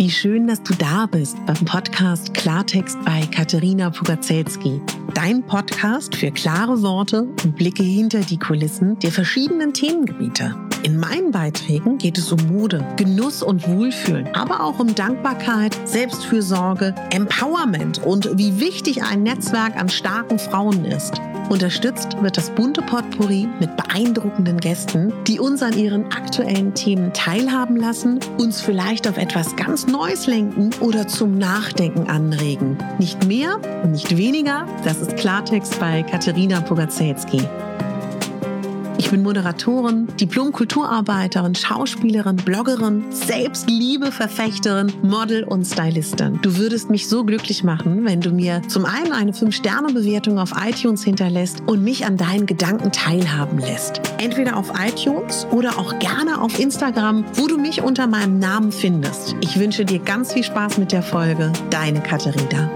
Wie schön, dass du da bist beim Podcast Klartext bei Katerina Pugacelski. Dein Podcast für klare Worte und Blicke hinter die Kulissen der verschiedenen Themengebiete. In meinen Beiträgen geht es um Mode, Genuss und Wohlfühlen, aber auch um Dankbarkeit, Selbstfürsorge, Empowerment und wie wichtig ein Netzwerk an starken Frauen ist. Unterstützt wird das bunte Potpourri mit beeindruckenden Gästen, die uns an ihren aktuellen Themen teilhaben lassen, uns vielleicht auf etwas ganz Neues lenken oder zum Nachdenken anregen. Nicht mehr und nicht weniger, das ist Klartext bei Katerina Pugacelski. Ich bin Moderatorin, Diplom-Kulturarbeiterin, Schauspielerin, Bloggerin, Selbstliebe-Verfechterin, Model und Stylistin. Du würdest mich so glücklich machen, wenn du mir zum einen eine 5-Sterne-Bewertung auf iTunes hinterlässt und mich an deinen Gedanken teilhaben lässt. Entweder auf iTunes oder auch gerne auf Instagram, wo du mich unter meinem Namen findest. Ich wünsche dir ganz viel Spaß mit der Folge. Deine Katerina.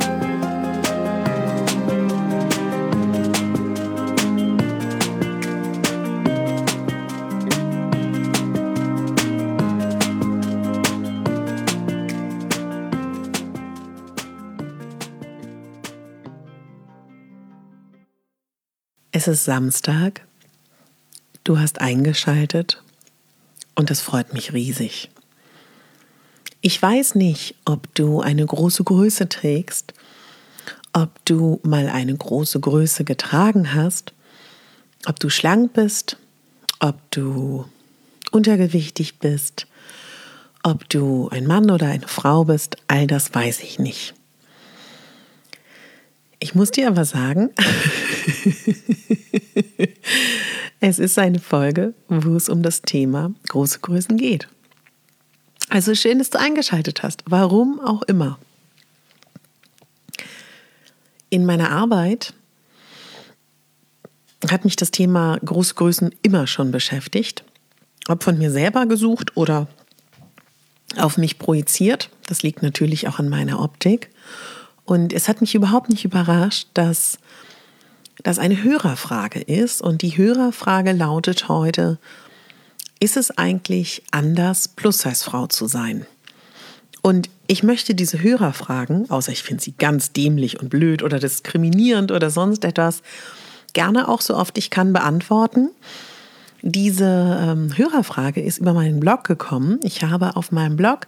Es ist Samstag, du hast eingeschaltet und es freut mich riesig. Ich weiß nicht, ob du eine große Größe trägst, ob du mal eine große Größe getragen hast, ob du schlank bist, ob du untergewichtig bist, ob du ein Mann oder eine Frau bist, all das weiß ich nicht. Ich muss dir aber sagen, es ist eine Folge, wo es um das Thema große Größen geht. Also schön, dass du eingeschaltet hast, warum auch immer. In meiner Arbeit hat mich das Thema große Größen immer schon beschäftigt, ob von mir selber gesucht oder auf mich projiziert. Das liegt natürlich auch an meiner Optik. Und es hat mich überhaupt nicht überrascht, dass das eine Hörerfrage ist. Und die Hörerfrage lautet heute: Ist es eigentlich anders, Plus-Size-Frau zu sein? Und ich möchte diese Hörerfragen, außer ich finde sie ganz dämlich und blöd oder diskriminierend oder sonst etwas, gerne auch so oft ich kann beantworten. Diese Hörerfrage ist über meinen Blog gekommen. Ich habe auf meinem Blog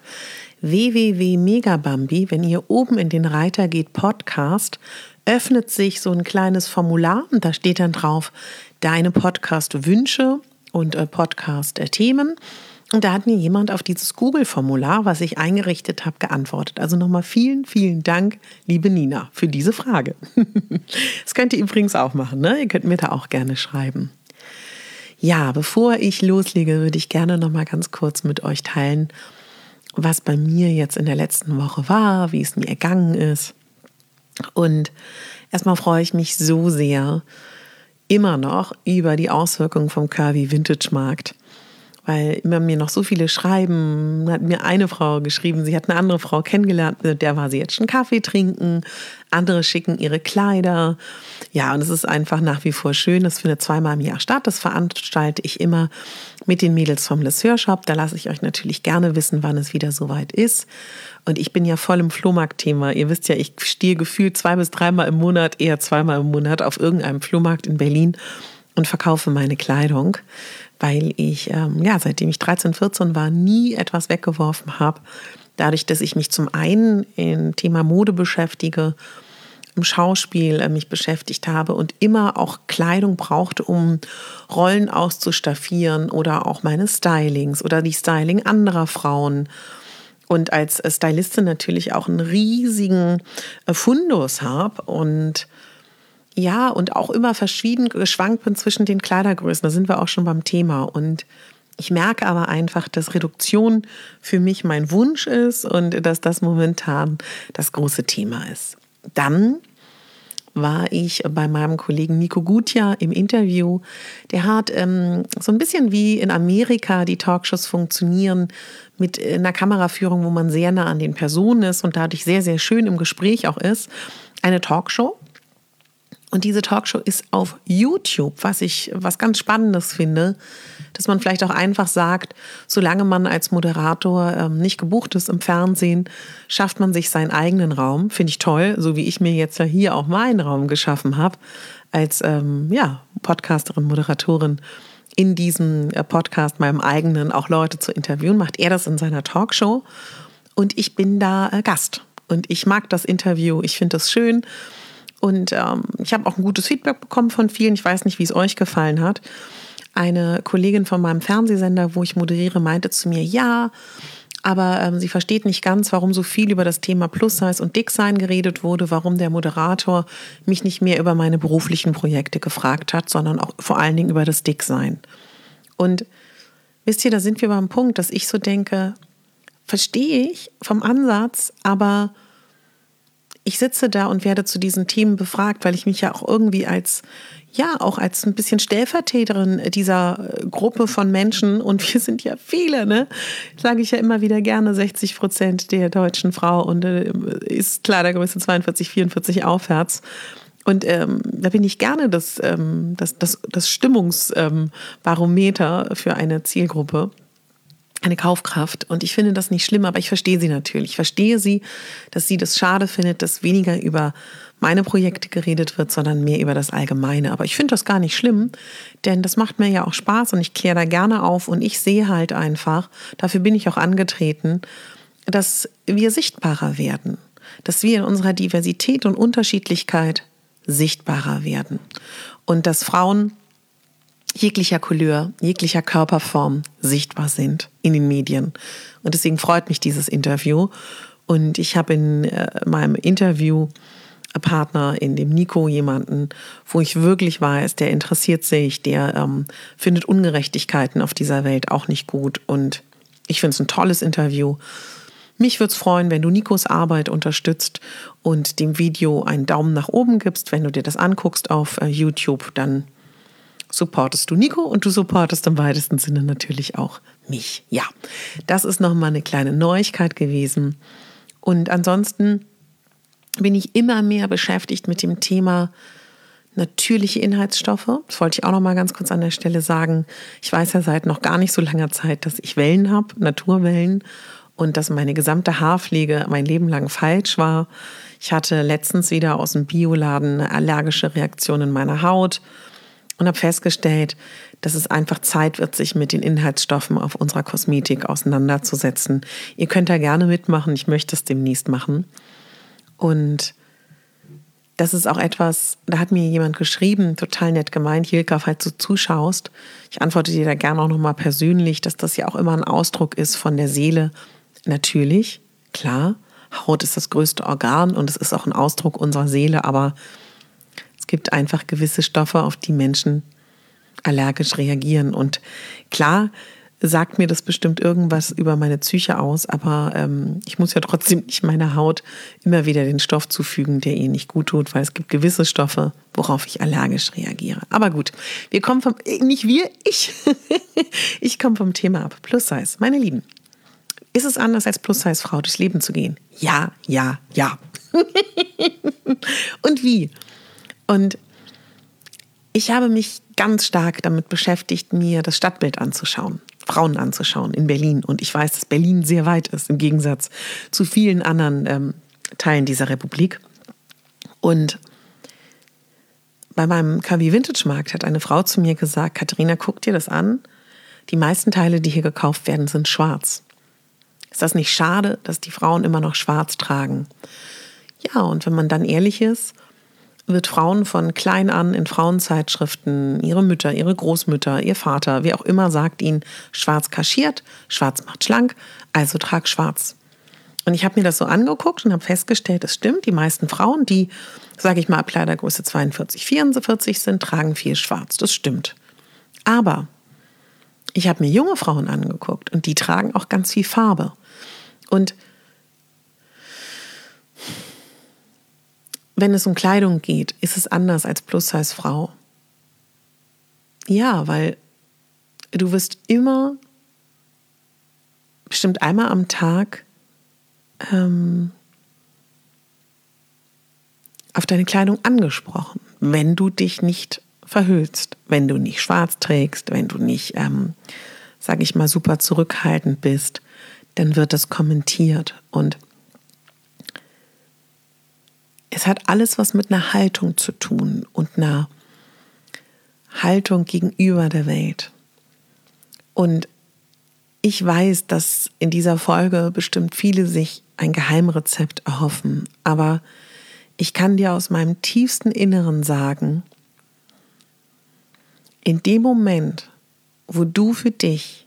www.megabambi, wenn ihr oben in den Reiter geht, Podcast, öffnet sich so ein kleines Formular und da steht dann drauf, deine Podcast-Wünsche und Podcast-Themen. Und da hat mir jemand auf dieses Google-Formular, was ich eingerichtet habe, geantwortet. Also nochmal vielen, vielen Dank, liebe Nina, für diese Frage. Das könnt ihr übrigens auch machen, ne? Ihr könnt mir da auch gerne schreiben. Ja, bevor ich loslege, würde ich gerne nochmal ganz kurz mit euch teilen, was bei mir jetzt in der letzten Woche war, wie es mir ergangen ist. Und erstmal freue ich mich so sehr immer noch über die Auswirkungen vom Curvy Vintage Markt. Weil immer mir noch so viele schreiben, hat mir eine Frau geschrieben, sie hat eine andere Frau kennengelernt, mit der war sie jetzt schon Kaffee trinken, andere schicken ihre Kleider. Ja, und es ist einfach nach wie vor schön, das findet 2-mal im Jahr statt, das veranstalte ich immer mit den Mädels vom Les Sœurs Shop, da lasse ich euch natürlich gerne wissen, wann es wieder soweit ist. Und ich bin ja voll im Flohmarkt-Thema, ihr wisst ja, ich stehe gefühlt 2- bis 3-mal im Monat, eher 2-mal im Monat auf irgendeinem Flohmarkt in Berlin und verkaufe meine Kleidung, weil ich, seitdem ich 13, 14 war, nie etwas weggeworfen habe. Dadurch, dass ich mich zum einen im Thema Mode beschäftige, im Schauspiel mich beschäftigt habe und immer auch Kleidung brauchte, um Rollen auszustaffieren oder auch meine Stylings oder die Styling anderer Frauen. Und als Stylistin natürlich auch einen riesigen Fundus habe und ja, und auch immer verschieden geschwankt bin zwischen den Kleidergrößen. Da sind wir auch schon beim Thema. Und ich merke aber einfach, dass Reduktion für mich mein Wunsch ist und dass das momentan das große Thema ist. Dann war ich bei meinem Kollegen Nico Gutia im Interview. Der hat so ein bisschen wie in Amerika die Talkshows funktionieren mit einer Kameraführung, wo man sehr nah an den Personen ist und dadurch sehr, sehr schön im Gespräch auch ist. Eine Talkshow. Und diese Talkshow ist auf YouTube, was ich was ganz Spannendes finde, dass man vielleicht auch einfach sagt, solange man als Moderator nicht gebucht ist im Fernsehen, schafft man sich seinen eigenen Raum. Finde ich toll, so wie ich mir jetzt ja hier auch meinen Raum geschaffen habe, als Podcasterin, Moderatorin in diesem Podcast, meinem eigenen, auch Leute zu interviewen, macht er das in seiner Talkshow und ich bin da Gast. Und ich mag das Interview, ich finde das schön. Und ich habe auch ein gutes Feedback bekommen von vielen. Ich weiß nicht, wie es euch gefallen hat. Eine Kollegin von meinem Fernsehsender, wo ich moderiere, meinte zu mir, ja, aber sie versteht nicht ganz, warum so viel über das Thema Plus-Size und Dick-Sein geredet wurde, warum der Moderator mich nicht mehr über meine beruflichen Projekte gefragt hat, sondern auch vor allen Dingen über das Dick-Sein. Und wisst ihr, da sind wir beim Punkt, dass ich so denke, verstehe ich vom Ansatz, aber ich sitze da und werde zu diesen Themen befragt, weil ich mich ja auch irgendwie auch als ein bisschen Stellvertreterin dieser Gruppe von Menschen, und wir sind ja viele, ne? Sage ich ja immer wieder gerne, 60% der deutschen Frau und ist Kleidergröße 42, 44 aufwärts. Und da bin ich gerne das Stimmungsbarometer für eine Zielgruppe. Eine Kaufkraft. Und ich finde das nicht schlimm, aber ich verstehe sie natürlich. Ich verstehe sie, dass sie das schade findet, dass weniger über meine Projekte geredet wird, sondern mehr über das Allgemeine. Aber ich finde das gar nicht schlimm, denn das macht mir ja auch Spaß und ich kläre da gerne auf und ich sehe halt einfach, dafür bin ich auch angetreten, dass wir sichtbarer werden, dass wir in unserer Diversität und Unterschiedlichkeit sichtbarer werden und dass Frauen jeglicher Couleur, jeglicher Körperform sichtbar sind in den Medien. Und deswegen freut mich dieses Interview. Und ich habe in meinem Interviewpartner, in dem Nico, jemanden, wo ich wirklich weiß, der interessiert sich, der findet Ungerechtigkeiten auf dieser Welt auch nicht gut. Und ich finde es ein tolles Interview. Mich würde es freuen, wenn du Nikos Arbeit unterstützt und dem Video einen Daumen nach oben gibst. Wenn du dir das anguckst auf YouTube, dann supportest du Nico und du supportest im weitesten Sinne natürlich auch mich. Ja, das ist nochmal eine kleine Neuigkeit gewesen. Und ansonsten bin ich immer mehr beschäftigt mit dem Thema natürliche Inhaltsstoffe. Das wollte ich auch nochmal ganz kurz an der Stelle sagen. Ich weiß ja seit noch gar nicht so langer Zeit, dass ich Wellen habe, Naturwellen, und dass meine gesamte Haarpflege mein Leben lang falsch war. Ich hatte letztens wieder aus dem Bioladen eine allergische Reaktion in meiner Haut und habe festgestellt, dass es einfach Zeit wird, sich mit den Inhaltsstoffen auf unserer Kosmetik auseinanderzusetzen. Ihr könnt da gerne mitmachen, ich möchte es demnächst machen. Und das ist auch etwas, da hat mir jemand geschrieben, total nett gemeint, Hilka, falls du zuschaust, ich antworte dir da gerne auch nochmal persönlich, dass das ja auch immer ein Ausdruck ist von der Seele. Natürlich, klar, Haut ist das größte Organ und es ist auch ein Ausdruck unserer Seele, aber es gibt einfach gewisse Stoffe, auf die Menschen allergisch reagieren. Und klar sagt mir das bestimmt irgendwas über meine Psyche aus, aber ich muss ja trotzdem nicht meiner Haut immer wieder den Stoff zufügen, der ihr nicht gut tut, weil es gibt gewisse Stoffe, worauf ich allergisch reagiere. Aber gut, wir kommen ich. Ich komme vom Thema ab. Plus Size, meine Lieben. Ist es anders, als Plus-Size-Frau durchs Leben zu gehen? Ja, ja, ja. Und wie? Und ich habe mich ganz stark damit beschäftigt, mir das Stadtbild anzuschauen, Frauen anzuschauen in Berlin. Und ich weiß, dass Berlin sehr weit ist, im Gegensatz zu vielen anderen Teilen dieser Republik. Und bei meinem KW Vintage Markt hat eine Frau zu mir gesagt, Katharina, guck dir das an. Die meisten Teile, die hier gekauft werden, sind schwarz. Ist das nicht schade, dass die Frauen immer noch schwarz tragen? Ja, und wenn man dann ehrlich ist, wird Frauen von klein an in Frauenzeitschriften, ihre Mütter, ihre Großmütter, ihr Vater, wer auch immer, sagt ihnen, schwarz kaschiert, schwarz macht schlank, also trag schwarz. Und ich habe mir das so angeguckt und habe festgestellt, es stimmt, die meisten Frauen, die, sage ich mal, ab Kleidergröße 42, 44 sind, tragen viel schwarz. Das stimmt. Aber ich habe mir junge Frauen angeguckt und die tragen auch ganz viel Farbe. Und wenn es um Kleidung geht, ist es anders als Plus-Size-Frau. Ja, weil du wirst immer, bestimmt einmal am Tag, auf deine Kleidung angesprochen. wenn du dich nicht verhüllst, wenn du nicht schwarz trägst, wenn du nicht, sage ich mal, super zurückhaltend bist, dann wird das kommentiert. Und es hat alles was mit einer Haltung zu tun und einer Haltung gegenüber der Welt. Und ich weiß, dass in dieser Folge bestimmt viele sich ein Geheimrezept erhoffen, aber ich kann dir aus meinem tiefsten Inneren sagen, in dem Moment, wo du für dich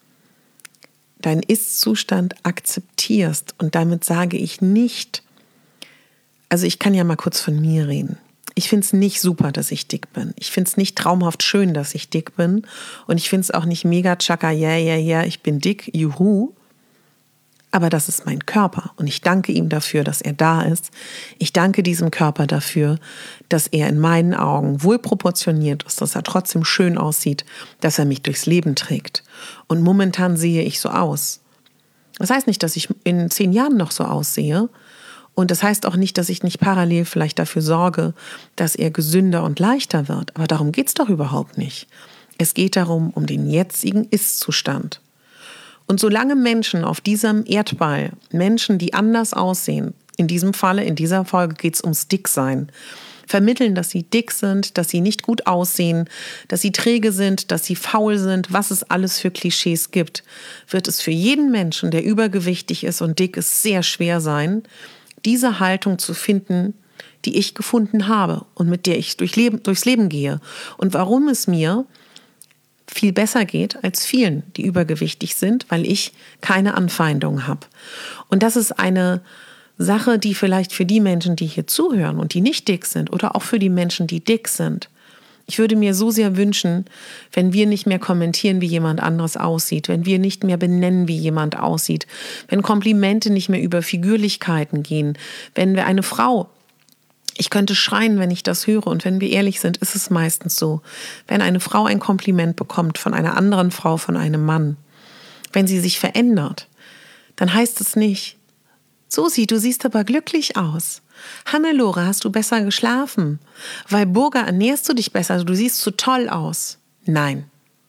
deinen Ist-Zustand akzeptierst, und damit sage ich nicht, also ich kann ja mal kurz von mir reden. Ich finde es nicht super, dass ich dick bin. Ich finde es nicht traumhaft schön, dass ich dick bin. Und ich finde es auch nicht mega tschakka, ich bin dick, juhu. Aber das ist mein Körper. Und ich danke ihm dafür, dass er da ist. Ich danke diesem Körper dafür, dass er in meinen Augen wohl proportioniert ist, dass er trotzdem schön aussieht, dass er mich durchs Leben trägt. Und momentan sehe ich so aus. Das heißt nicht, dass ich in 10 Jahren noch so aussehe. Und das heißt auch nicht, dass ich nicht parallel vielleicht dafür sorge, dass er gesünder und leichter wird. Aber darum geht es doch überhaupt nicht. Es geht darum, um den jetzigen Ist-Zustand. Und solange Menschen auf diesem Erdball, Menschen, die anders aussehen, in diesem Falle, in dieser Folge geht es ums Dicksein, vermitteln, dass sie dick sind, dass sie nicht gut aussehen, dass sie träge sind, dass sie faul sind, was es alles für Klischees gibt, wird es für jeden Menschen, der übergewichtig ist und dick ist, sehr schwer sein, diese Haltung zu finden, die ich gefunden habe und mit der ich durchs Leben gehe. Und warum es mir viel besser geht als vielen, die übergewichtig sind, weil ich keine Anfeindungen habe. Und das ist eine Sache, die vielleicht für die Menschen, die hier zuhören und die nicht dick sind, oder auch für die Menschen, die dick sind, ich würde mir so sehr wünschen, wenn wir nicht mehr kommentieren, wie jemand anderes aussieht, wenn wir nicht mehr benennen, wie jemand aussieht, wenn Komplimente nicht mehr über Figürlichkeiten gehen, wenn wir eine Frau, ich könnte schreien, wenn ich das höre, und wenn wir ehrlich sind, ist es meistens so, wenn eine Frau ein Kompliment bekommt von einer anderen Frau, von einem Mann, wenn sie sich verändert, dann heißt es nicht, Susi, du siehst aber glücklich aus. Hannelore, hast du besser geschlafen? Weil Burger, ernährst du dich besser? Du siehst so toll aus. Nein.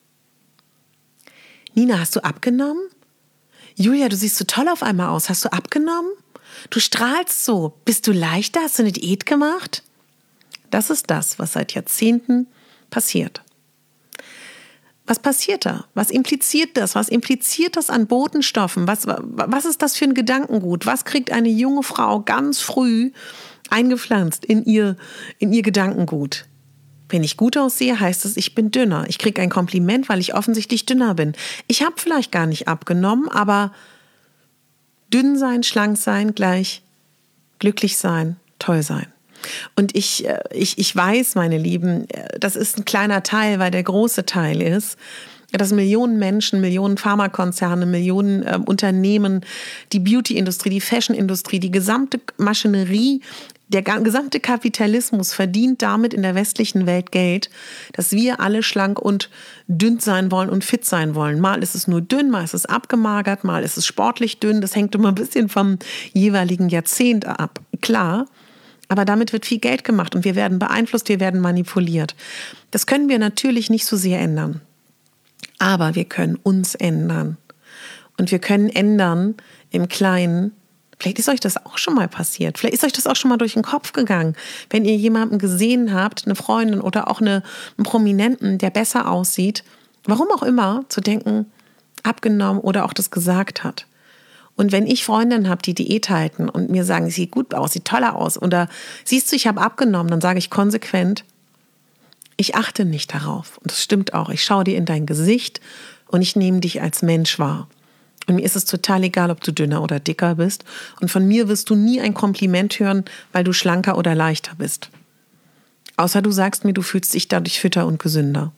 Nina, hast du abgenommen? Julia, du siehst so toll auf einmal aus. Hast du abgenommen? Du strahlst so. Bist du leichter? Hast du eine Diät gemacht? Das ist das, was seit Jahrzehnten passiert. Was passiert da? Was impliziert das? Was impliziert das an Botenstoffen? Was ist das für ein Gedankengut? Was kriegt eine junge Frau ganz früh eingepflanzt in ihr Gedankengut? Wenn ich gut aussehe, heißt es, ich bin dünner. Ich kriege ein Kompliment, weil ich offensichtlich dünner bin. Ich habe vielleicht gar nicht abgenommen, aber dünn sein, schlank sein, gleich glücklich sein, toll sein. Und ich weiß, meine Lieben, das ist ein kleiner Teil, weil der große Teil ist, dass Millionen Menschen, Millionen Pharmakonzerne, Millionen Unternehmen, die Beauty-Industrie, die Fashion-Industrie, die gesamte Maschinerie, der gesamte Kapitalismus verdient damit in der westlichen Welt Geld, dass wir alle schlank und dünn sein wollen und fit sein wollen. Mal ist es nur dünn, mal ist es abgemagert, mal ist es sportlich dünn. Das hängt immer ein bisschen vom jeweiligen Jahrzehnt ab. Klar. Aber damit wird viel Geld gemacht und wir werden beeinflusst, wir werden manipuliert. Das können wir natürlich nicht so sehr ändern. Aber wir können uns ändern. Und wir können ändern im Kleinen. Vielleicht ist euch das auch schon mal passiert. Vielleicht ist euch das auch schon mal durch den Kopf gegangen. Wenn ihr jemanden gesehen habt, eine Freundin oder auch einen Prominenten, der besser aussieht, warum auch immer, zu denken, abgenommen oder auch das gesagt hat. Und wenn ich Freundinnen habe, die Diät halten und mir sagen, sieht gut aus, sieht toller aus, oder siehst du, ich habe abgenommen, dann sage ich konsequent, ich achte nicht darauf. Und das stimmt auch. Ich schaue dir in dein Gesicht und ich nehme dich als Mensch wahr. Und mir ist es total egal, ob du dünner oder dicker bist. Und von mir wirst du nie ein Kompliment hören, weil du schlanker oder leichter bist. Außer du sagst mir, du fühlst dich dadurch fitter und gesünder.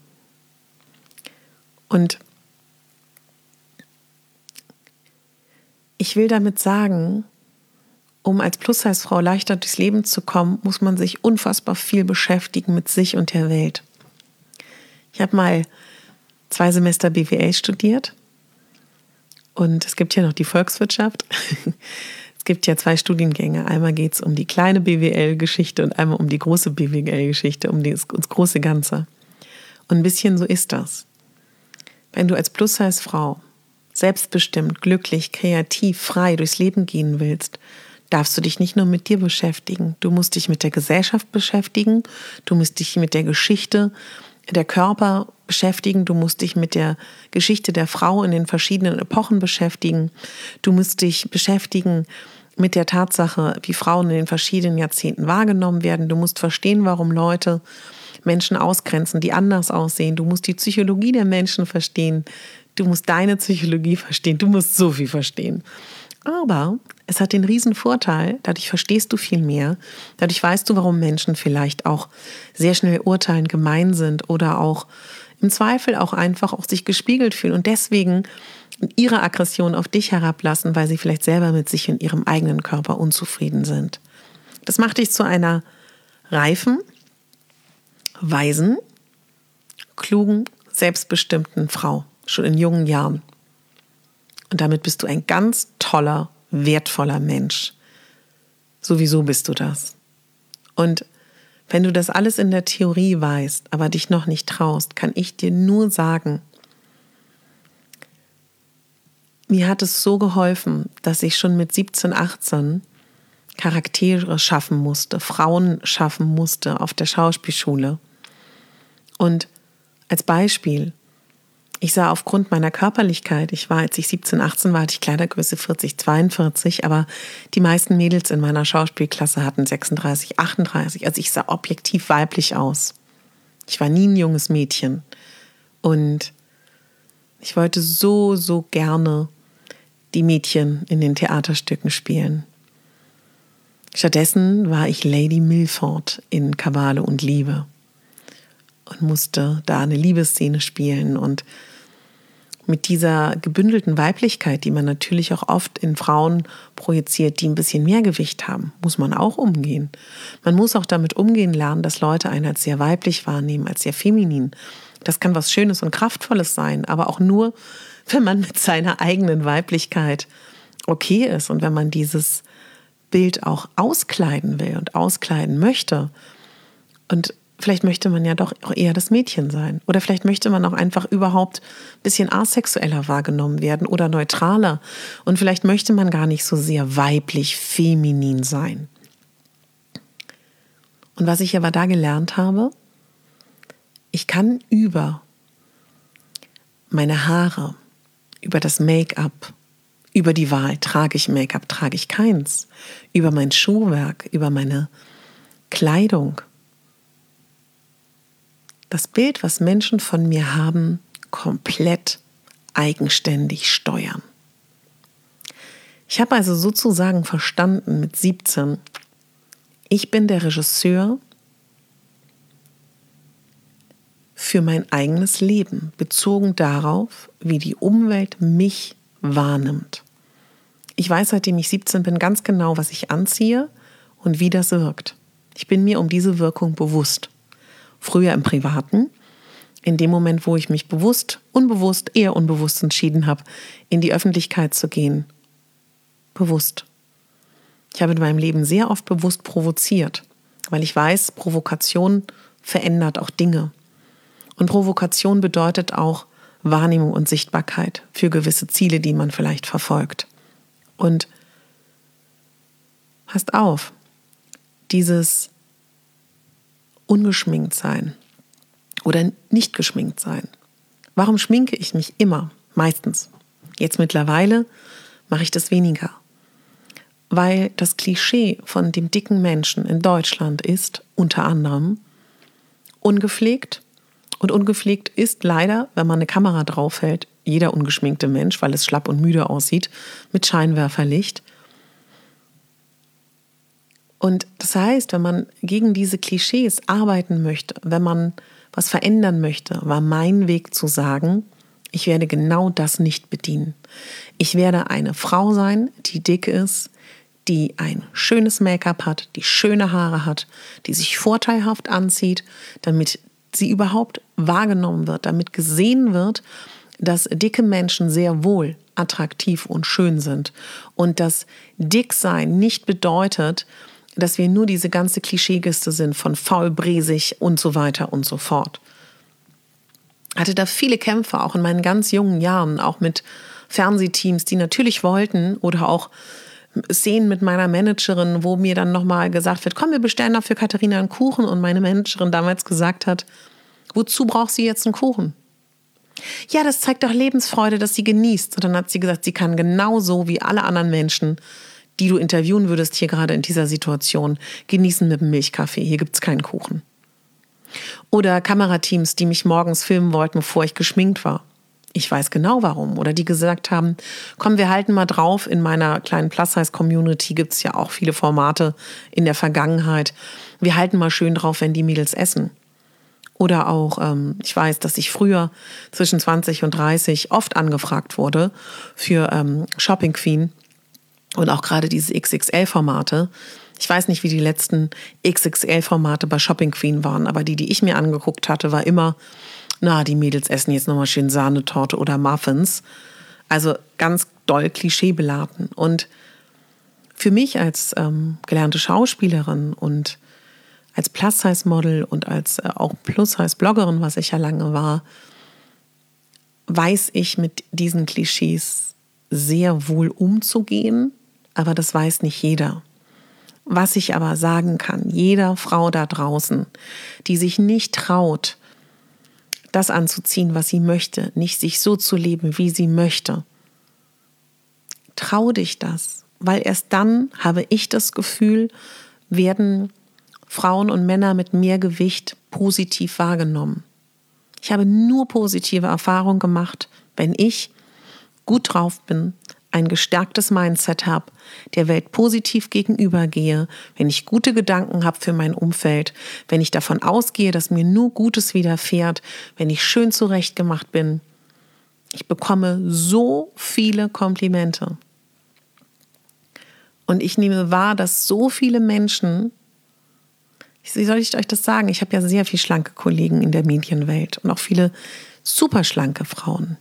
Und ich will damit sagen, um als Plus-Size-Frau leichter durchs Leben zu kommen, muss man sich unfassbar viel beschäftigen mit sich und der Welt. Ich habe mal 2 Semester BWL studiert und es gibt hier noch die Volkswirtschaft. Es gibt ja 2 Studiengänge. Einmal geht es um die kleine BWL-Geschichte und einmal um die große BWL-Geschichte, um das große Ganze. Und ein bisschen so ist das. Wenn du als Plus-Size-Frau selbstbestimmt, glücklich, kreativ, frei durchs Leben gehen willst, darfst du dich nicht nur mit dir beschäftigen. Du musst dich mit der Gesellschaft beschäftigen, du musst dich mit der Geschichte der Körper beschäftigen, du musst dich mit der Geschichte der Frau in den verschiedenen Epochen beschäftigen, du musst dich beschäftigen mit der Tatsache, wie Frauen in den verschiedenen Jahrzehnten wahrgenommen werden, du musst verstehen, warum Leute Menschen ausgrenzen, die anders aussehen, du musst die Psychologie der Menschen verstehen, du musst deine Psychologie verstehen, du musst so viel verstehen. Aber es hat den riesen Vorteil, dadurch verstehst du viel mehr, dadurch weißt du, warum Menschen vielleicht auch sehr schnell urteilen, gemein sind oder auch im Zweifel auch einfach auch sich gespiegelt fühlen und deswegen ihre Aggression auf dich herablassen, weil sie vielleicht selber mit sich und ihrem eigenen Körper unzufrieden sind. Das macht dich zu einer reifen, weisen, klugen, selbstbestimmten Frau, schon in jungen Jahren. Und damit bist du ein ganz toller, wertvoller Mensch. Sowieso bist du das. Und wenn du das alles in der Theorie weißt, aber dich noch nicht traust, kann ich dir nur sagen, mir hat es so geholfen, dass ich schon mit 17, 18 Charaktere schaffen musste, Frauen schaffen musste auf der Schauspielschule. Und als Beispiel, ich sah aufgrund meiner Körperlichkeit, als ich 17, 18 war, hatte ich Kleidergröße 40, 42, aber die meisten Mädels in meiner Schauspielklasse hatten 36, 38. Also ich sah objektiv weiblich aus. Ich war nie ein junges Mädchen. Und ich wollte so, so gerne die Mädchen in den Theaterstücken spielen. Stattdessen war ich Lady Milford in Kabale und Liebe und musste da eine Liebesszene spielen und mit dieser gebündelten Weiblichkeit, die man natürlich auch oft in Frauen projiziert, die ein bisschen mehr Gewicht haben, muss man auch umgehen. Man muss auch damit umgehen lernen, dass Leute einen als sehr weiblich wahrnehmen, als sehr feminin. Das kann was Schönes und Kraftvolles sein, aber auch nur, wenn man mit seiner eigenen Weiblichkeit okay ist und wenn man dieses Bild auch auskleiden will und auskleiden möchte. Und vielleicht möchte man ja doch auch eher das Mädchen sein. Oder vielleicht möchte man auch einfach überhaupt ein bisschen asexueller wahrgenommen werden oder neutraler. Und vielleicht möchte man gar nicht so sehr weiblich, feminin sein. Und was ich aber da gelernt habe, ich kann über meine Haare, über das Make-up, über die Wahl, trage ich Make-up, trage ich keins, über mein Schuhwerk, über meine Kleidung, das Bild, was Menschen von mir haben, komplett eigenständig steuern. Ich habe also sozusagen verstanden mit 17, ich bin der Regisseur für mein eigenes Leben, bezogen darauf, wie die Umwelt mich wahrnimmt. Ich weiß, seitdem ich 17 bin, ganz genau, was ich anziehe und wie das wirkt. Ich bin mir um diese Wirkung bewusst. Früher im Privaten, in dem Moment, wo ich mich eher unbewusst entschieden habe, in die Öffentlichkeit zu gehen. Bewusst. Ich habe in meinem Leben sehr oft bewusst provoziert, weil ich weiß, Provokation verändert auch Dinge. Und Provokation bedeutet auch Wahrnehmung und Sichtbarkeit für gewisse Ziele, die man vielleicht verfolgt. Und passt auf, dieses ungeschminkt sein oder nicht geschminkt sein. Warum schminke ich mich immer? Meistens. Jetzt mittlerweile mache ich das weniger. Weil das Klischee von dem dicken Menschen in Deutschland ist, unter anderem, ungepflegt. Und ungepflegt ist leider, wenn man eine Kamera draufhält, jeder ungeschminkte Mensch, weil es schlapp und müde aussieht, mit Scheinwerferlicht. Und das heißt, wenn man gegen diese Klischees arbeiten möchte, wenn man was verändern möchte, war mein Weg zu sagen, ich werde genau das nicht bedienen. Ich werde eine Frau sein, die dick ist, die ein schönes Make-up hat, die schöne Haare hat, die sich vorteilhaft anzieht, damit sie überhaupt wahrgenommen wird, damit gesehen wird, dass dicke Menschen sehr wohl attraktiv und schön sind und dass Dicksein nicht bedeutet, dass wir nur diese ganze Klischeegiste sind von faul, bresig und so weiter und so fort. Hatte da viele Kämpfe, auch in meinen ganz jungen Jahren, auch mit Fernsehteams, die natürlich wollten, oder auch Szenen mit meiner Managerin, wo mir dann nochmal gesagt wird, komm, wir bestellen doch für Katharina einen Kuchen, und meine Managerin damals gesagt hat, wozu braucht sie jetzt einen Kuchen? Ja, das zeigt doch Lebensfreude, dass sie genießt. Und dann hat sie gesagt, sie kann genauso wie alle anderen Menschen, die du interviewen würdest hier gerade in dieser Situation, genießen mit einem Milchkaffee. Hier gibt es keinen Kuchen. Oder Kamerateams, die mich morgens filmen wollten, bevor ich geschminkt war. Ich weiß genau warum. Oder die gesagt haben, komm, wir halten mal drauf. In meiner kleinen Plus-Size-Community gibt es ja auch viele Formate in der Vergangenheit. Wir halten mal schön drauf, wenn die Mädels essen. Oder auch, ich weiß, dass ich früher zwischen 20 und 30 oft angefragt wurde für Shopping Queen und auch gerade diese XXL-Formate. Ich weiß nicht, wie die letzten XXL-Formate bei Shopping Queen waren, aber die ich mir angeguckt hatte, war immer, die Mädels essen jetzt nochmal schön Sahnetorte oder Muffins. Also ganz doll klischeebeladen. Und für mich als gelernte Schauspielerin und als Plus-Size-Model und als auch Plus-Size-Bloggerin, was ich ja lange war, weiß ich mit diesen Klischees sehr wohl umzugehen, aber das weiß nicht jeder. Was ich aber sagen kann, jeder Frau da draußen, die sich nicht traut, das anzuziehen, was sie möchte, nicht sich so zu leben, wie sie möchte, trau dich das, weil erst dann, habe ich das Gefühl, werden Frauen und Männer mit mehr Gewicht positiv wahrgenommen. Ich habe nur positive Erfahrungen gemacht, wenn ich gut drauf bin, ein gestärktes Mindset habe, der Welt positiv gegenübergehe, wenn ich gute Gedanken habe für mein Umfeld, wenn ich davon ausgehe, dass mir nur Gutes widerfährt, wenn ich schön zurechtgemacht bin. Ich bekomme so viele Komplimente. Und ich nehme wahr, dass so viele Menschen, wie soll ich euch das sagen? Ich habe ja sehr viele schlanke Kollegen in der Medienwelt und auch viele super schlanke Frauen,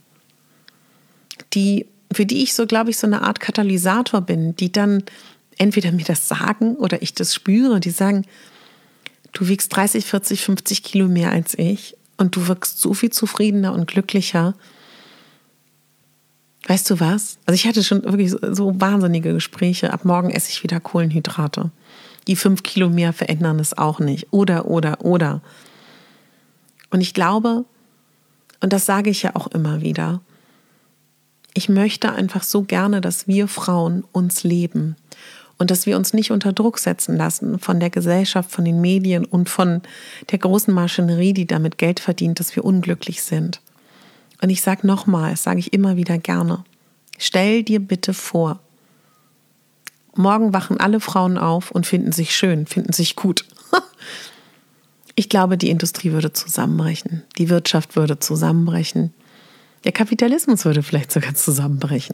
für die ich so, glaube ich, so eine Art Katalysator bin, die dann entweder mir das sagen oder ich das spüre, die sagen, du wiegst 30, 40, 50 Kilo mehr als ich und du wirkst so viel zufriedener und glücklicher. Weißt du was? Also ich hatte schon wirklich so wahnsinnige Gespräche. Ab morgen esse ich wieder Kohlenhydrate. Die 5 Kilo mehr verändern es auch nicht. Oder. Und ich glaube, und das sage ich ja auch immer wieder, ich möchte einfach so gerne, dass wir Frauen uns leben und dass wir uns nicht unter Druck setzen lassen von der Gesellschaft, von den Medien und von der großen Maschinerie, die damit Geld verdient, dass wir unglücklich sind. Und ich sage nochmal, das sage ich immer wieder gerne, stell dir bitte vor, morgen wachen alle Frauen auf und finden sich schön, finden sich gut. Ich glaube, die Industrie würde zusammenbrechen, die Wirtschaft würde zusammenbrechen. Der Kapitalismus würde vielleicht sogar zusammenbrechen.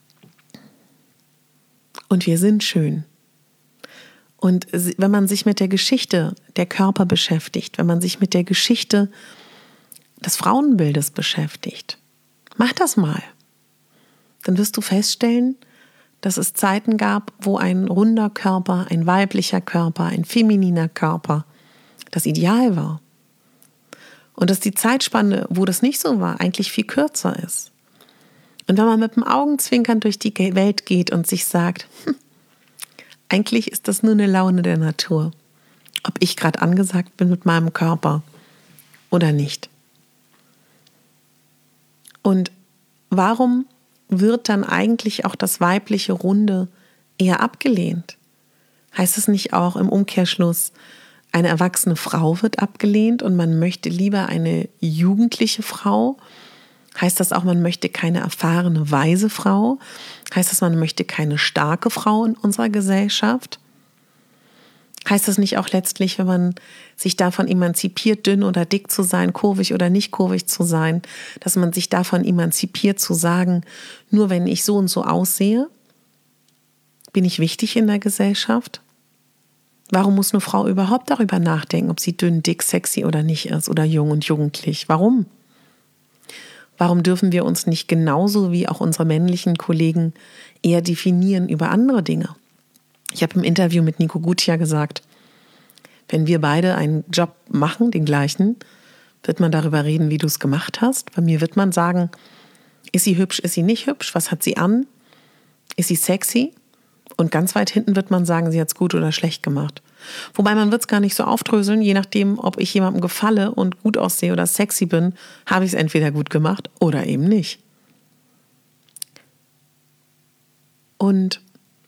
Und wir sind schön. Und wenn man sich mit der Geschichte der Körper beschäftigt, wenn man sich mit der Geschichte des Frauenbildes beschäftigt, mach das mal. Dann wirst du feststellen, dass es Zeiten gab, wo ein runder Körper, ein weiblicher Körper, ein femininer Körper das Ideal war. Und dass die Zeitspanne, wo das nicht so war, eigentlich viel kürzer ist. Und wenn man mit dem Augenzwinkern durch die Welt geht und sich sagt, eigentlich ist das nur eine Laune der Natur, ob ich gerade angesagt bin mit meinem Körper oder nicht. Und warum wird dann eigentlich auch das weibliche Runde eher abgelehnt? Heißt es nicht auch im Umkehrschluss, eine erwachsene Frau wird abgelehnt und man möchte lieber eine jugendliche Frau? Heißt das auch, man möchte keine erfahrene, weise Frau? Heißt das, man möchte keine starke Frau in unserer Gesellschaft? Heißt das nicht auch letztlich, wenn man sich davon emanzipiert, dünn oder dick zu sein, kurvig oder nicht kurvig zu sein, dass man sich davon emanzipiert zu sagen, nur wenn ich so und so aussehe, bin ich wichtig in der Gesellschaft? Warum muss eine Frau überhaupt darüber nachdenken, ob sie dünn, dick, sexy oder nicht ist oder jung und jugendlich? Warum? Warum dürfen wir uns nicht genauso wie auch unsere männlichen Kollegen eher definieren über andere Dinge? Ich habe im Interview mit Nico Gutia gesagt, wenn wir beide einen Job machen, den gleichen, wird man darüber reden, wie du es gemacht hast. Bei mir wird man sagen, ist sie hübsch, ist sie nicht hübsch, was hat sie an, ist sie sexy? Und ganz weit hinten wird man sagen, sie hat es gut oder schlecht gemacht. Wobei man wird es gar nicht so aufdröseln, je nachdem, ob ich jemandem gefalle und gut aussehe oder sexy bin, habe ich es entweder gut gemacht oder eben nicht. Und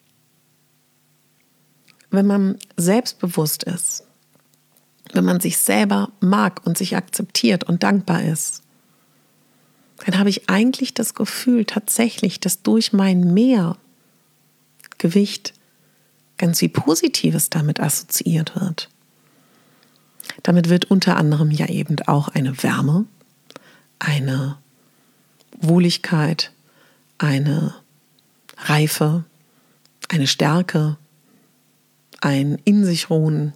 wenn man selbstbewusst ist, wenn man sich selber mag und sich akzeptiert und dankbar ist, dann habe ich eigentlich das Gefühl tatsächlich, dass durch mein Mehrgewicht ganz viel Positives damit assoziiert wird. Damit wird unter anderem ja eben auch eine Wärme, eine Wohligkeit, eine Reife, eine Stärke, ein in sich ruhen,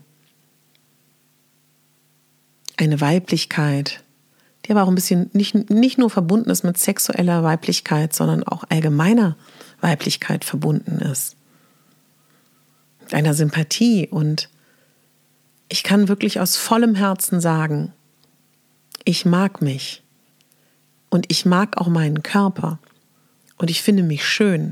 eine Weiblichkeit, die aber auch ein bisschen nicht nur verbunden ist mit sexueller Weiblichkeit, sondern auch allgemeiner Weiblichkeit verbunden ist. Mit einer Sympathie. Und ich kann wirklich aus vollem Herzen sagen, ich mag mich und ich mag auch meinen Körper und ich finde mich schön.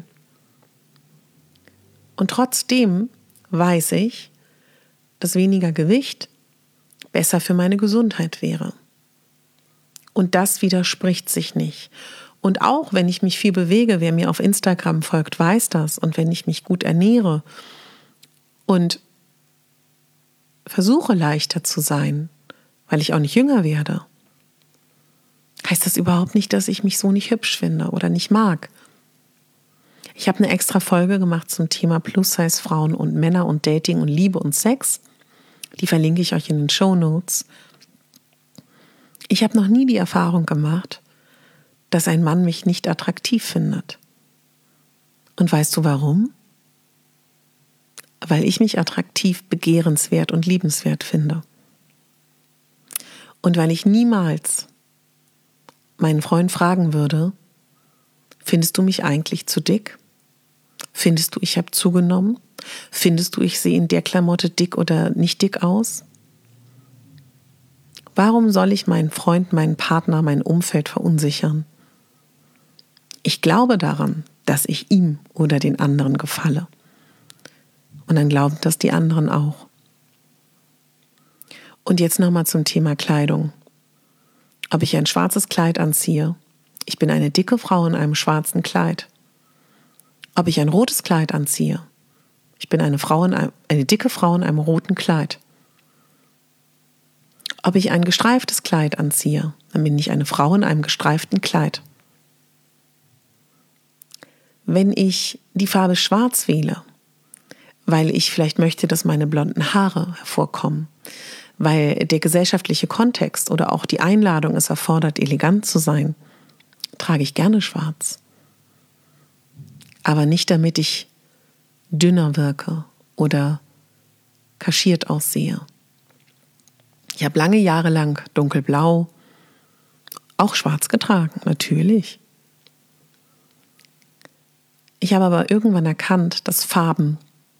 Und trotzdem weiß ich, dass weniger Gewicht besser für meine Gesundheit wäre. Und das widerspricht sich nicht. Und auch wenn ich mich viel bewege, wer mir auf Instagram folgt, weiß das. Und wenn ich mich gut ernähre und versuche leichter zu sein, weil ich auch nicht jünger werde, heißt das überhaupt nicht, dass ich mich so nicht hübsch finde oder nicht mag. Ich habe eine extra Folge gemacht zum Thema Plus-Size-Frauen und Männer und Dating und Liebe und Sex. Die verlinke ich euch in den Shownotes. Ich habe noch nie die Erfahrung gemacht, dass ein Mann mich nicht attraktiv findet. Und weißt du warum? Weil ich mich attraktiv, begehrenswert und liebenswert finde. Und weil ich niemals meinen Freund fragen würde, findest du mich eigentlich zu dick? Findest du, ich habe zugenommen? Findest du, ich sehe in der Klamotte dick oder nicht dick aus? Warum soll ich meinen Freund, meinen Partner, mein Umfeld verunsichern? Ich glaube daran, dass ich ihm oder den anderen gefalle. Und dann glauben das die anderen auch. Und jetzt nochmal zum Thema Kleidung. Ob ich ein schwarzes Kleid anziehe, ich bin eine dicke Frau in einem schwarzen Kleid. Ob ich ein rotes Kleid anziehe, ich bin eine dicke Frau in einem roten Kleid. Ob ich ein gestreiftes Kleid anziehe, dann bin ich eine Frau in einem gestreiften Kleid. Wenn ich die Farbe schwarz wähle, weil ich vielleicht möchte, dass meine blonden Haare hervorkommen, weil der gesellschaftliche Kontext oder auch die Einladung es erfordert, elegant zu sein, trage ich gerne schwarz. Aber nicht, damit ich dünner wirke oder kaschiert aussehe. Ich habe lange Jahre lang dunkelblau, auch schwarz getragen, natürlich. Ich habe aber irgendwann erkannt, dass Farben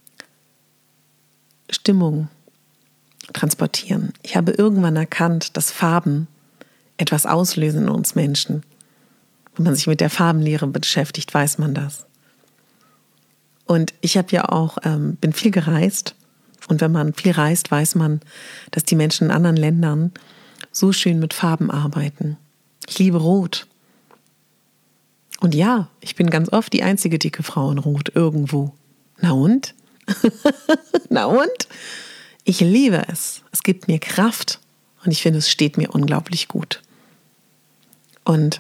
Stimmung transportieren. Ich habe irgendwann erkannt, dass Farben etwas auslösen in uns Menschen. Wenn man sich mit der Farbenlehre beschäftigt, weiß man das. Und ich habe ja auch, bin viel gereist. Und wenn man viel reist, weiß man, dass die Menschen in anderen Ländern so schön mit Farben arbeiten. Ich liebe Rot. Und ja, ich bin ganz oft die einzige dicke Frau in Rot irgendwo. Na und? Na und? Ich liebe es. Es gibt mir Kraft und ich finde, es steht mir unglaublich gut. Und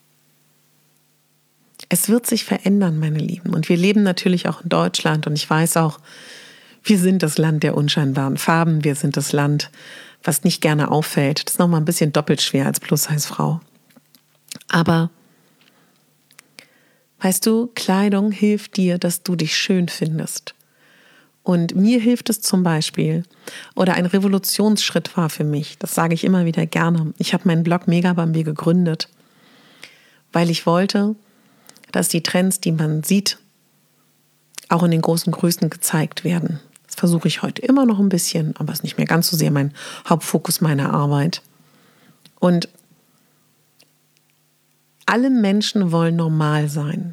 es wird sich verändern, meine Lieben. Und wir leben natürlich auch in Deutschland und ich weiß auch, wir sind das Land der unscheinbaren Farben. Wir sind das Land, was nicht gerne auffällt. Das ist nochmal ein bisschen doppelt schwer als Plus-Size-Frau. Aber weißt du, Kleidung hilft dir, dass du dich schön findest. Und mir hilft es zum Beispiel, oder ein Revolutionsschritt war für mich, das sage ich immer wieder gerne. Ich habe meinen Blog Megabambi gegründet, weil ich wollte, dass die Trends, die man sieht, auch in den großen Größen gezeigt werden. Das versuche ich heute immer noch ein bisschen, aber es ist nicht mehr ganz so sehr mein Hauptfokus meiner Arbeit. Und alle Menschen wollen normal sein.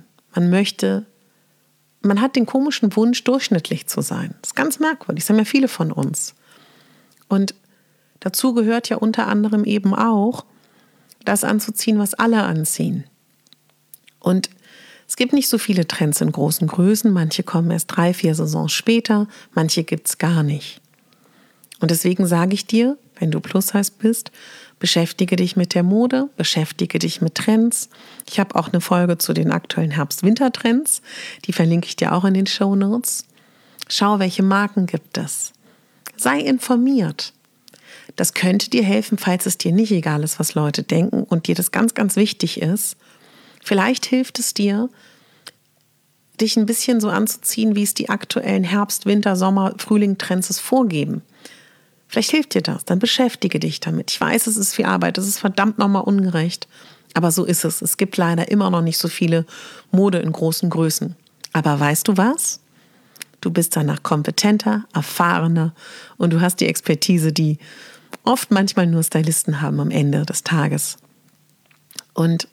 Man hat den komischen Wunsch, durchschnittlich zu sein. Das ist ganz merkwürdig, das haben ja viele von uns. Und dazu gehört ja unter anderem eben auch, das anzuziehen, was alle anziehen. Und es gibt nicht so viele Trends in großen Größen. Manche kommen erst 3-4 Saisons später, manche gibt es gar nicht. Und deswegen sage ich dir, wenn du Plus-Size bist, beschäftige dich mit der Mode, beschäftige dich mit Trends. Ich habe auch eine Folge zu den aktuellen Herbst-Winter-Trends. Die verlinke ich dir auch in den Shownotes. Schau, welche Marken gibt es. Sei informiert. Das könnte dir helfen, falls es dir nicht egal ist, was Leute denken und dir das ganz, ganz wichtig ist. Vielleicht hilft es dir, dich ein bisschen so anzuziehen, wie es die aktuellen Herbst-, Winter-, Sommer-, Frühling-Trends es vorgeben. Vielleicht hilft dir das, dann beschäftige dich damit. Ich weiß, es ist viel Arbeit, es ist verdammt nochmal ungerecht, aber so ist es. Es gibt leider immer noch nicht so viele Mode in großen Größen. Aber weißt du was? Du bist danach kompetenter, erfahrener und du hast die Expertise, die oft manchmal nur Stylisten haben am Ende des Tages. Und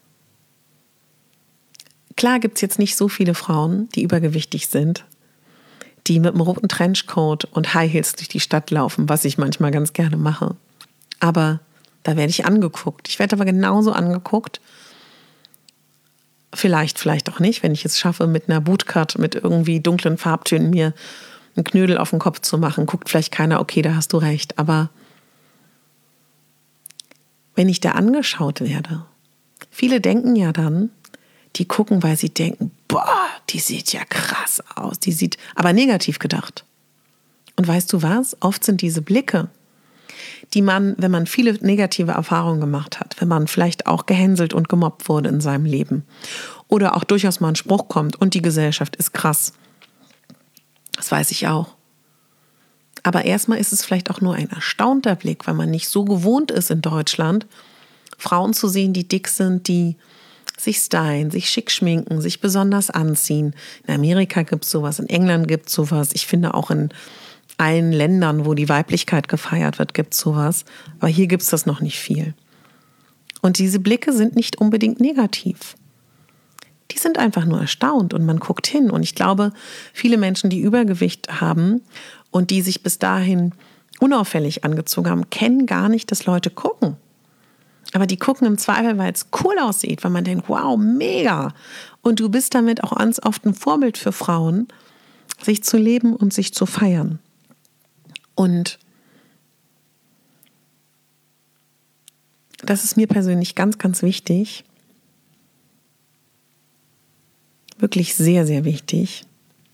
klar gibt es jetzt nicht so viele Frauen, die übergewichtig sind, die mit einem roten Trenchcoat und High Heels durch die Stadt laufen, was ich manchmal ganz gerne mache. Aber da werde ich angeguckt. Ich werde aber genauso angeguckt. Vielleicht auch nicht, wenn ich es schaffe, mit einer Bootcut, mit irgendwie dunklen Farbtönen mir einen Knödel auf den Kopf zu machen. Guckt vielleicht keiner, okay, da hast du recht. Aber wenn ich da angeschaut werde, viele denken ja dann, die gucken, weil sie denken, boah, die sieht ja krass aus. Die sieht, aber negativ gedacht. Und weißt du was? Oft sind diese Blicke, die man, wenn man viele negative Erfahrungen gemacht hat, wenn man vielleicht auch gehänselt und gemobbt wurde in seinem Leben oder auch durchaus mal ein Spruch kommt und die Gesellschaft ist krass. Das weiß ich auch. Aber erstmal ist es vielleicht auch nur ein erstaunter Blick, weil man nicht so gewohnt ist in Deutschland, Frauen zu sehen, die dick sind, die sich stylen, sich schick schminken, sich besonders anziehen. In Amerika gibt es sowas, in England gibt es sowas. Ich finde auch in allen Ländern, wo die Weiblichkeit gefeiert wird, gibt es sowas. Aber hier gibt es das noch nicht viel. Und diese Blicke sind nicht unbedingt negativ. Die sind einfach nur erstaunt und man guckt hin. Und ich glaube, viele Menschen, die Übergewicht haben und die sich bis dahin unauffällig angezogen haben, kennen gar nicht, dass Leute gucken. Aber die gucken im Zweifel, weil es cool aussieht, weil man denkt, wow, mega. Und du bist damit auch ganz oft ein Vorbild für Frauen, sich zu leben und sich zu feiern. Und das ist mir persönlich ganz, ganz wichtig. Wirklich sehr, sehr wichtig.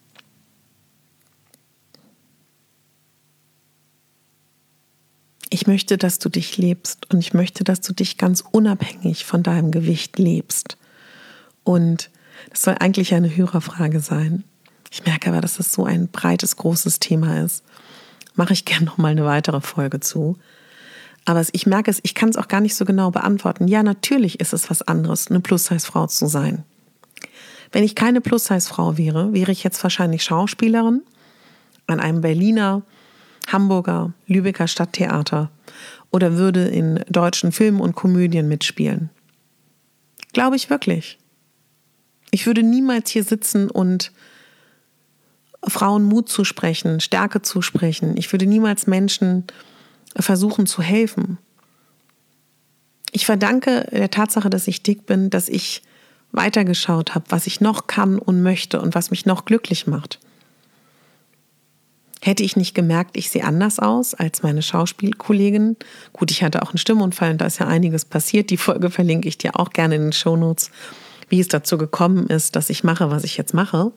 Ich möchte, dass du dich lebst und ich möchte, dass du dich ganz unabhängig von deinem Gewicht lebst. Und das soll eigentlich eine Hörerfrage sein. Ich merke aber, dass das so ein breites, großes Thema ist. Mache ich gerne nochmal eine weitere Folge zu. Aber ich merke es, ich kann es auch gar nicht so genau beantworten. Ja, natürlich ist es was anderes, eine Plus-Size-Frau zu sein. Wenn ich keine Plus-Size-Frau wäre, wäre ich jetzt wahrscheinlich Schauspielerin an einem Berliner, Hamburger, Lübecker Stadttheater oder würde in deutschen Filmen und Komödien mitspielen. Glaube ich wirklich. Ich würde niemals hier sitzen und Frauen Mut zusprechen, Stärke zusprechen. Ich würde niemals Menschen versuchen zu helfen. Ich verdanke der Tatsache, dass ich dick bin, dass ich weitergeschaut habe, was ich noch kann und möchte und was mich noch glücklich macht. Hätte ich nicht gemerkt, ich sehe anders aus als meine Schauspielkollegin. Gut, ich hatte auch einen Stimmunfall und da ist ja einiges passiert. Die Folge verlinke ich dir auch gerne in den Shownotes, wie es dazu gekommen ist, dass ich mache, was ich jetzt mache.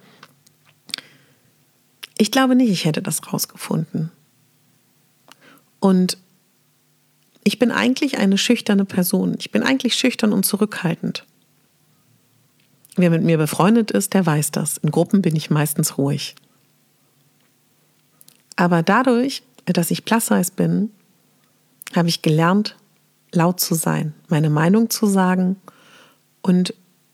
Ich glaube nicht, ich hätte das rausgefunden. Und ich bin eigentlich eine schüchterne Person. Ich bin eigentlich schüchtern und zurückhaltend. Wer mit mir befreundet ist, der weiß das. In Gruppen bin ich meistens ruhig. Aber dadurch, dass ich Plus-Size bin, habe ich gelernt, laut zu sein, meine Meinung zu sagen und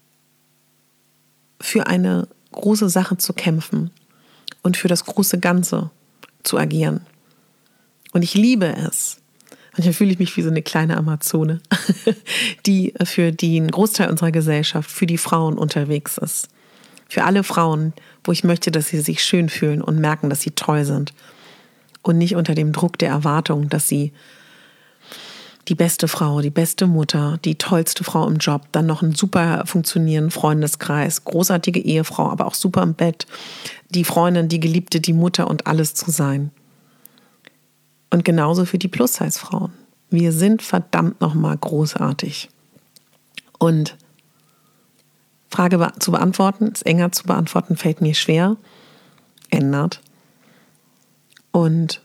für eine große Sache zu kämpfen und für das große Ganze zu agieren. Und ich liebe es. Manchmal fühle ich mich wie so eine kleine Amazone, die für den Großteil unserer Gesellschaft, für die Frauen unterwegs ist. Für alle Frauen, wo ich möchte, dass sie sich schön fühlen und merken, dass sie toll sind. Und nicht unter dem Druck der Erwartung, dass sie die beste Frau, die beste Mutter, die tollste Frau im Job, dann noch einen super funktionierenden Freundeskreis, großartige Ehefrau, aber auch super im Bett, die Freundin, die Geliebte, die Mutter und alles zu sein. Und genauso für die Plus-Size-Frauen. Wir sind verdammt nochmal großartig. Und Frage zu beantworten, ist enger zu beantworten, fällt mir schwer, ändert. Und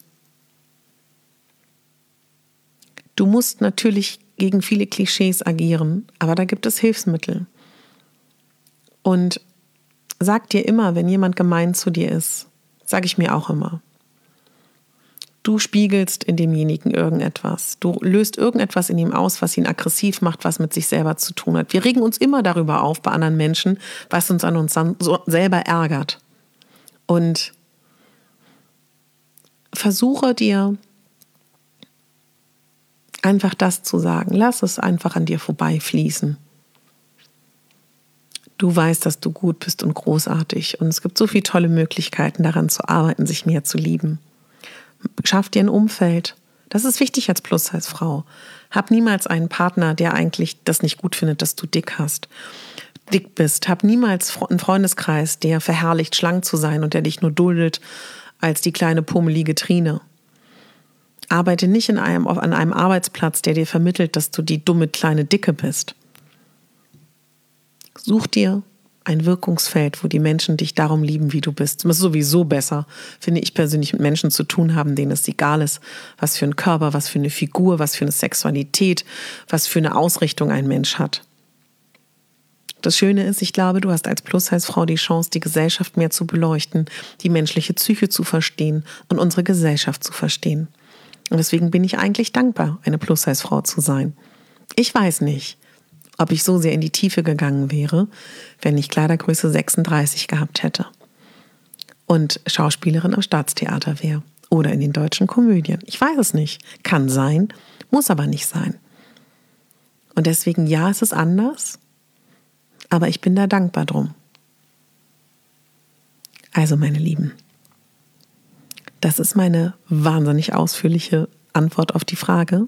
du musst natürlich gegen viele Klischees agieren, aber da gibt es Hilfsmittel. Und sag dir immer, wenn jemand gemein zu dir ist, sage ich mir auch immer, du spiegelst in demjenigen irgendetwas. Du löst irgendetwas in ihm aus, was ihn aggressiv macht, was mit sich selber zu tun hat. Wir regen uns immer darüber auf bei anderen Menschen, was uns an uns so selber ärgert. Und versuche dir einfach das zu sagen. Lass es einfach an dir vorbeifließen. Du weißt, dass du gut bist und großartig. Und es gibt so viele tolle Möglichkeiten, daran zu arbeiten, sich mehr zu lieben. Schaff dir ein Umfeld. Das ist wichtig als Plus-Size-Frau. Hab niemals einen Partner, der eigentlich das nicht gut findet, dass du dick bist. Hab niemals einen Freundeskreis, der verherrlicht, schlank zu sein und der dich nur duldet als die kleine pummelige Trine. Arbeite nicht an einem Arbeitsplatz, der dir vermittelt, dass du die dumme kleine Dicke bist. Such dir ein Wirkungsfeld, wo die Menschen dich darum lieben, wie du bist. Es ist sowieso besser, finde ich persönlich, mit Menschen zu tun haben, denen es egal ist, was für ein Körper, was für eine Figur, was für eine Sexualität, was für eine Ausrichtung ein Mensch hat. Das Schöne ist, ich glaube, du hast als Plus-Size-Frau die Chance, die Gesellschaft mehr zu beleuchten, die menschliche Psyche zu verstehen und unsere Gesellschaft zu verstehen. Und deswegen bin ich eigentlich dankbar, eine Plus-Size-Frau zu sein. Ich weiß nicht, ob ich so sehr in die Tiefe gegangen wäre, wenn ich Kleidergröße 36 gehabt hätte und Schauspielerin am Staatstheater wäre oder in den deutschen Komödien. Ich weiß es nicht. Kann sein, muss aber nicht sein. Und deswegen, ja, es ist anders, aber ich bin da dankbar drum. Also, meine Lieben, das ist meine wahnsinnig ausführliche Antwort auf die Frage.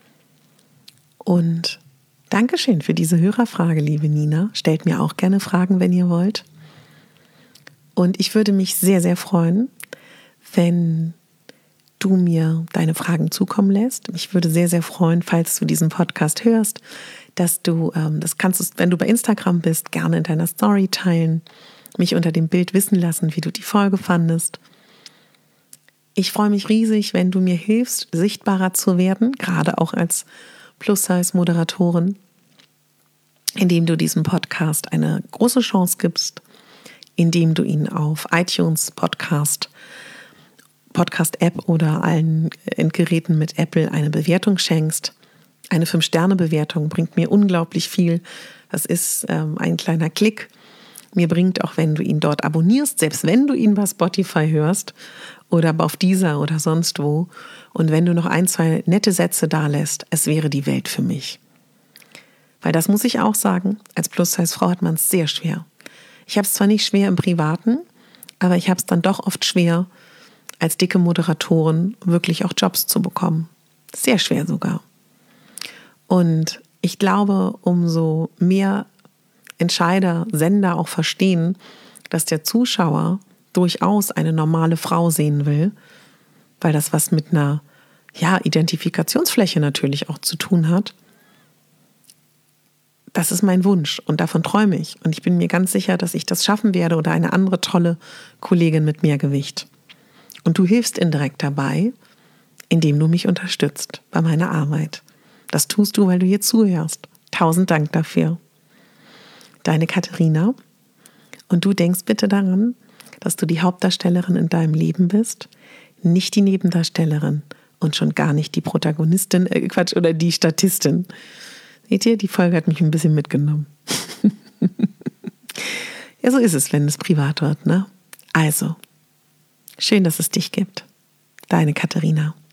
Und Dankeschön für diese Hörerfrage, liebe Nina. Stellt mir auch gerne Fragen, wenn ihr wollt. Und ich würde mich sehr, sehr freuen, wenn du mir deine Fragen zukommen lässt. Mich würde sehr, sehr freuen, falls du diesen Podcast hörst, dass du, das kannst du, wenn du bei Instagram bist, gerne in deiner Story teilen, mich unter dem Bild wissen lassen, wie du die Folge fandest. Ich freue mich riesig, wenn du mir hilfst, sichtbarer zu werden, gerade auch als Plus-Size-Moderatorin, indem du diesem Podcast eine große Chance gibst, indem du ihn auf iTunes Podcast-App oder allen Endgeräten mit Apple eine Bewertung schenkst. Eine 5-Sterne-Bewertung bringt mir unglaublich viel. Das ist ein kleiner Klick. Mir bringt auch, wenn du ihn dort abonnierst, selbst wenn du ihn bei Spotify hörst oder auf Deezer oder sonst wo. Und wenn du noch 1, 2 nette Sätze da lässt, es wäre die Welt für mich. Weil das muss ich auch sagen, als Plus-Size-Frau hat man es sehr schwer. Ich habe es zwar nicht schwer im Privaten, aber ich habe es dann doch oft schwer, als dicke Moderatorin wirklich auch Jobs zu bekommen. Sehr schwer sogar. Und ich glaube, umso mehr Entscheider, Sender auch verstehen, dass der Zuschauer durchaus eine normale Frau sehen will, weil das was mit einer Identifikationsfläche natürlich auch zu tun hat. Das ist mein Wunsch und davon träume ich. Und ich bin mir ganz sicher, dass ich das schaffen werde oder eine andere tolle Kollegin mit mehr Gewicht. Und du hilfst indirekt dabei, indem du mich unterstützt bei meiner Arbeit. Das tust du, weil du hier zuhörst. 1000 Dank dafür. Deine Katharina. Und du denkst bitte daran, dass du die Hauptdarstellerin in deinem Leben bist, nicht die Nebendarstellerin und schon gar nicht die Protagonistin, oder die Statistin. Seht ihr, die Folge hat mich ein bisschen mitgenommen. Ja, so ist es, wenn es privat wird, ne? Also, schön, dass es dich gibt. Deine Katharina.